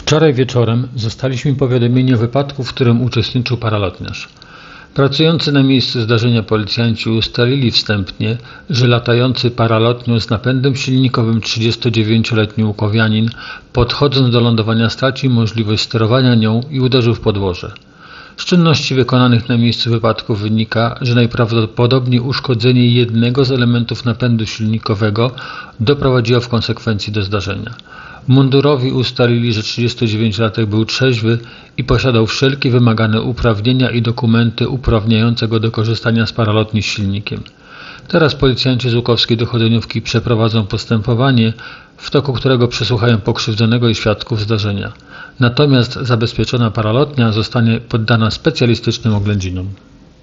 Wczoraj wieczorem zostaliśmy powiadomieni o wypadku, w którym uczestniczył paralotniarz. Pracujący na miejscu zdarzenia policjanci ustalili wstępnie, że latający paralotnią z napędem silnikowym 39-letni łukowianin, podchodząc do lądowania, stracił możliwość sterowania nią i uderzył w podłoże. Z czynności wykonanych na miejscu wypadku wynika, że najprawdopodobniej uszkodzenie jednego z elementów napędu silnikowego doprowadziło w konsekwencji do zdarzenia. Mundurowi ustalili, że 39-latek był trzeźwy i posiadał wszelkie wymagane uprawnienia i dokumenty uprawniające go do korzystania z paralotni z silnikiem. Teraz policjanci z łukowskiej dochodzeniówki przeprowadzą postępowanie, w toku którego przesłuchają pokrzywdzonego i świadków zdarzenia. Natomiast zabezpieczona paralotnia zostanie poddana specjalistycznym oględzinom.